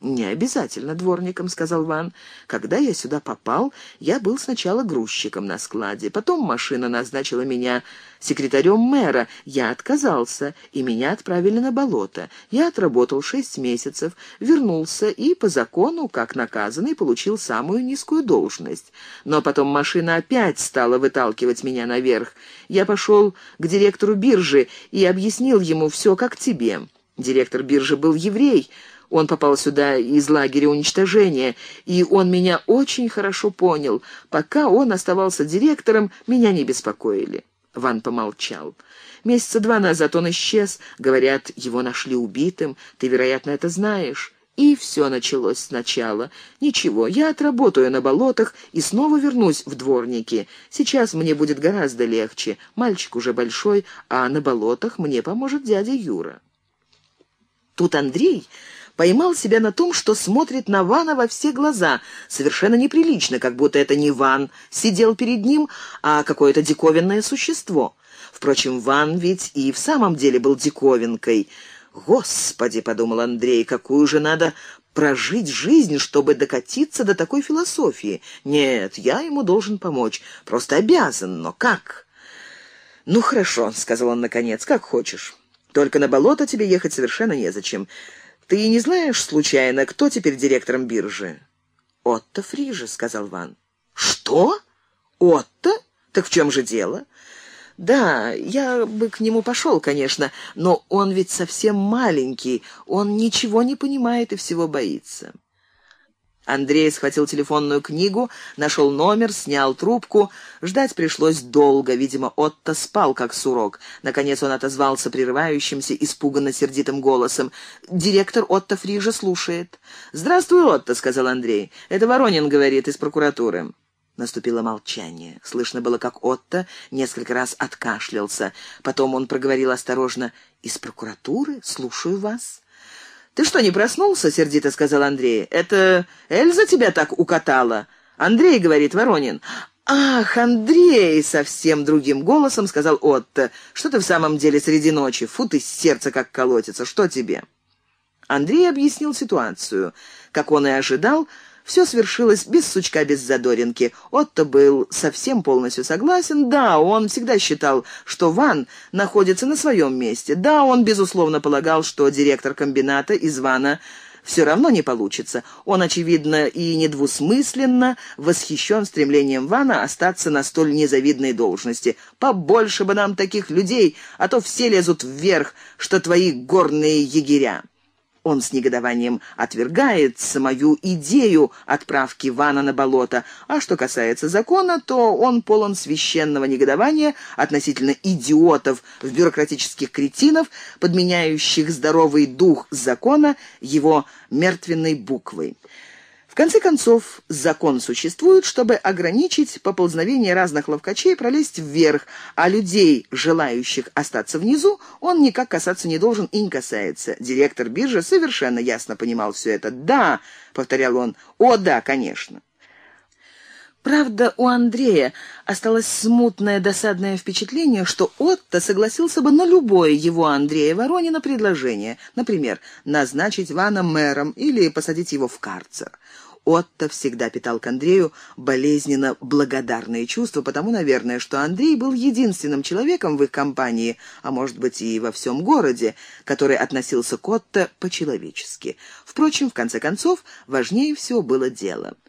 «Не обязательно дворником», — сказал Ван. «Когда я сюда попал, я был сначала грузчиком на складе. Потом машина назначила меня секретарем мэра. Я отказался, и меня отправили на болото. Я отработал 6 месяцев, вернулся и, по закону, как наказанный, получил самую низкую должность. Но потом машина опять стала выталкивать меня наверх. Я пошел к директору биржи и объяснил ему все как тебе. Директор биржи был еврей». Он попал сюда из лагеря уничтожения, и он меня очень хорошо понял. Пока он оставался директором, меня не беспокоили». Ван помолчал. «Месяца 2 назад он исчез. Говорят, его нашли убитым. Ты, вероятно, это знаешь». И все началось сначала. «Ничего, я отработаю на болотах и снова вернусь в дворники. Сейчас мне будет гораздо легче. Мальчик уже большой, а на болотах мне поможет дядя Юра». Тут Андрей поймал себя на том, что смотрит на Вана во все глаза, совершенно неприлично, как будто это не Ван сидел перед ним, а какое-то диковинное существо. Впрочем, Ван ведь и в самом деле был диковинкой. «Господи», — подумал Андрей, — «какую же надо прожить жизнь, чтобы докатиться до такой философии? Нет, я ему должен помочь, просто обязан, но как?» «Ну, хорошо», — сказал он наконец, — «как хочешь. Только на болото тебе ехать совершенно незачем. Ты не знаешь, случайно, кто теперь директором биржи?» «Отто Фриже», — сказал Ван. «Что? Отто? Так в чем же дело?» «Да, я бы к нему пошел, конечно, но он ведь совсем маленький, он ничего не понимает и всего боится». Андрей схватил телефонную книгу, нашел номер, снял трубку. Ждать пришлось долго. Видимо, Отто спал, как сурок. Наконец он отозвался прерывающимся, испуганно-сердитым голосом. «Директор Отто Фриже слушает». «Здравствуй, Отто», — сказал Андрей. «Это Воронин говорит из прокуратуры». Наступило молчание. Слышно было, как Отто несколько раз откашлялся. Потом он проговорил осторожно. «Из прокуратуры? Слушаю вас». «Ты что, не проснулся?» — сердито сказал Андрей. «Это Эльза тебя так укатала?» «Андрей, — говорит Воронин». «Ах, Андрей!» — совсем другим голосом сказал Отто. «Что ты в самом деле среди ночи? Фу ты, сердце как колотится. Что тебе?» Андрей объяснил ситуацию. Как он и ожидал, все свершилось без сучка, без задоринки. Отто был совсем полностью согласен. Да, он всегда считал, что Ван находится на своем месте. Да, он, безусловно, полагал, что директор комбината из Вана все равно не получится. Он, очевидно, и недвусмысленно восхищен стремлением Вана остаться на столь незавидной должности. «Побольше бы нам таких людей, а то все лезут вверх, что твои горные егеря». Он с негодованием отвергает самую идею отправки Вана на болото, а что касается закона, то он полон священного негодования относительно идиотов, в бюрократических кретинов, подменяющих здоровый дух закона его мертвенной буквой. В конце концов, закон существует, чтобы ограничить поползновение разных ловкачей пролезть вверх, а людей, желающих остаться внизу, он никак касаться не должен и не касается. Директор биржи совершенно ясно понимал все это. «Да», — повторял он, — «о, да, конечно». Правда, у Андрея осталось смутное досадное впечатление, что Отто согласился бы на любое его, Андрея Воронина, предложение. Например, назначить Вана мэром или посадить его в карцер. Отто всегда питал к Андрею болезненно благодарные чувства, потому, наверное, что Андрей был единственным человеком в их компании, а может быть и во всем городе, который относился к Отто по-человечески. Впрочем, в конце концов, важнее всего было дело.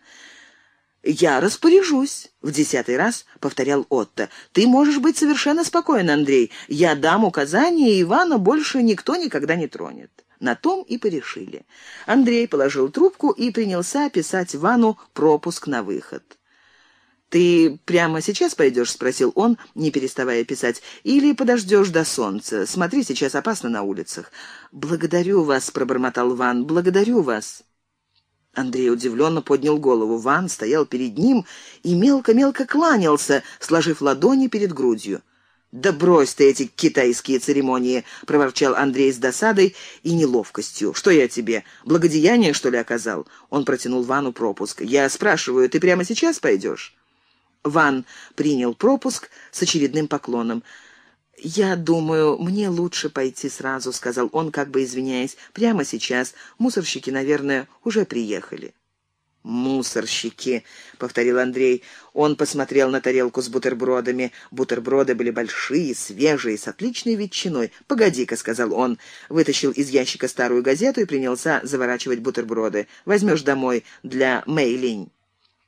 «Я распоряжусь», — в 10-й раз повторял Отто. «Ты можешь быть совершенно спокоен, Андрей. Я дам указания, и Ивана больше никто никогда не тронет». На том и порешили. Андрей положил трубку и принялся писать Вану пропуск на выход. «Ты прямо сейчас пойдешь?» — спросил он, не переставая писать. «Или подождешь до солнца? Смотри, сейчас опасно на улицах». «Благодарю вас», — пробормотал Ван, — «благодарю вас». Андрей удивленно поднял голову. Ван стоял перед ним и мелко-мелко кланялся, сложив ладони перед грудью. «Да брось ты эти китайские церемонии!» — проворчал Андрей с досадой и неловкостью. «Что я тебе, благодеяние, что ли, оказал?» Он протянул Вану пропуск. «Я спрашиваю, ты прямо сейчас пойдешь?» Ван принял пропуск с очередным поклоном. «Я думаю, мне лучше пойти сразу», — сказал он, как бы извиняясь. «Прямо сейчас. Мусорщики, наверное, уже приехали». «Мусорщики», — повторил Андрей. Он посмотрел на тарелку с бутербродами. Бутерброды были большие, свежие, с отличной ветчиной. «Погоди-ка», — сказал он, вытащил из ящика старую газету и принялся заворачивать бутерброды. «Возьмешь домой для Мэйлинь».